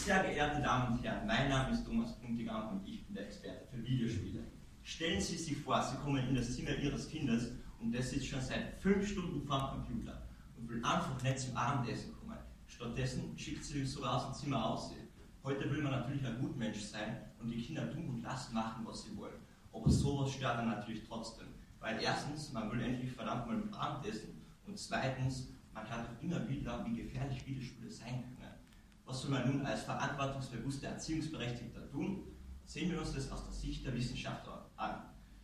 Sehr geehrte Damen und Herren, mein Name ist Thomas Puntigam und ich bin der Experte für Videospiele. Stellen Sie sich vor, Sie kommen in das Zimmer Ihres Kindes und der sitzt schon seit 5 Stunden vor dem Computer und will einfach nicht zum Abendessen kommen. Stattdessen schickt sie sogar aus dem Zimmer aussehen. Heute will man natürlich ein Gutmensch sein und die Kinder tun und lassen machen, was sie wollen. Aber sowas stört dann natürlich trotzdem. Weil erstens, man will endlich verdammt mal mit Abendessen und zweitens, man hört auch immer wieder, wie gefährlich Videospiele sein können. Was soll man nun als verantwortungsbewusster Erziehungsberechtigter tun? Sehen wir uns das aus der Sicht der Wissenschaft an.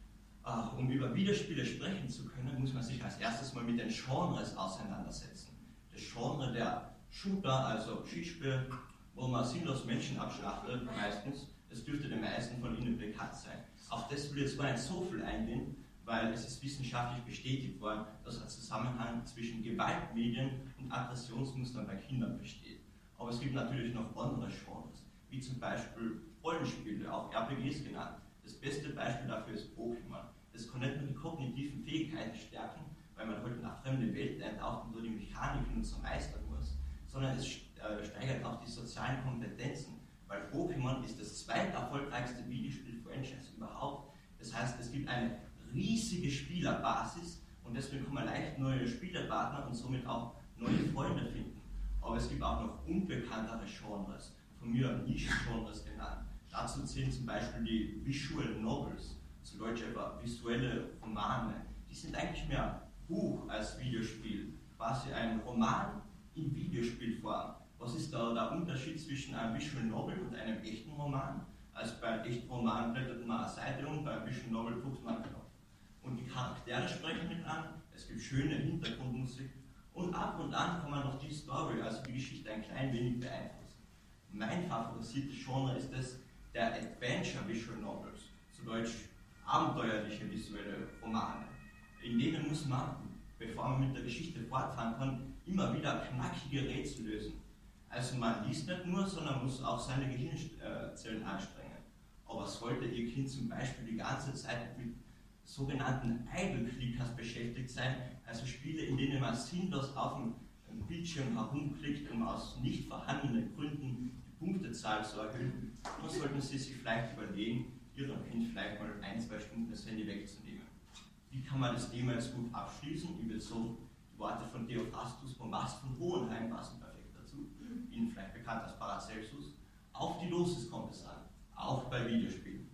Um über Videospiele sprechen zu können, muss man sich als erstes mal mit den Genres auseinandersetzen. Das Genre der Shooter, also Schießspiel, wo man sinnlos Menschen abschlachtet, meistens, das dürfte den meisten von Ihnen bekannt sein. Auf das will jetzt gar nicht so viel eingehen, weil es ist wissenschaftlich bestätigt worden, dass ein Zusammenhang zwischen Gewaltmedien und Aggressionsmustern bei Kindern besteht. Aber es gibt natürlich noch andere Genres, wie zum Beispiel Rollenspiele, auch RPGs genannt. Das beste Beispiel dafür ist Pokémon. Das kann nicht nur die kognitiven Fähigkeiten stärken, weil man heute nach fremde Welten eintaucht und nur die Mechaniken und so meistern muss, sondern es steigert auch die sozialen Kompetenzen, weil Pokémon ist das zweiterfolgreichste Videospiel-Franchise überhaupt. Das heißt, es gibt eine riesige Spielerbasis und deswegen kann man leicht neue Spielerpartner und somit auch neue Freunde finden. Aber es gibt auch noch unbekanntere Genres, von mir Nischengenres genannt. Dazu zählen zum Beispiel die Visual Novels, zu Deutsch etwa visuelle Romane. Die sind eigentlich mehr Buch als Videospiel, quasi ein Roman in Videospielform. Was ist da der Unterschied zwischen einem Visual Novel und einem echten Roman? Also beim echten Roman blättert man eine Seite und beim Visual Novel drückt man einen Knopf. Und die Charaktere sprechen mit an, es gibt schöne Hintergrundmusik und ab und an kann man noch die Story, also die Geschichte, ein klein wenig beeinflussen. Mein favorisiertes Genre ist das der Adventure Visual Novels, zu Deutsch abenteuerliche visuelle Romane. In denen muss man, bevor man mit der Geschichte fortfahren kann, immer wieder knackige Rätsel lösen. Also man liest nicht nur, sondern muss auch seine Gehirnzellen anstrengen. Aber sollte Ihr Kind zum Beispiel die ganze Zeit mit sogenannten Idle-Clickers beschäftigt sein, also Spiele, in denen man sinnlos auf dem Bildschirm herumklickt, um aus nicht vorhandenen Gründen die Punktezahl zu erhöhen, dann sollten Sie sich vielleicht überlegen, Ihrem Kind vielleicht mal 1-2 Stunden das Handy wegzunehmen. Wie kann man das Thema jetzt gut abschließen? Ich würde so die Worte von Theophrastus Bombast von Hohenheim passen perfekt dazu, Ihnen vielleicht bekannt als Paracelsus. Auf die Dosis kommt es an, auch bei Videospielen.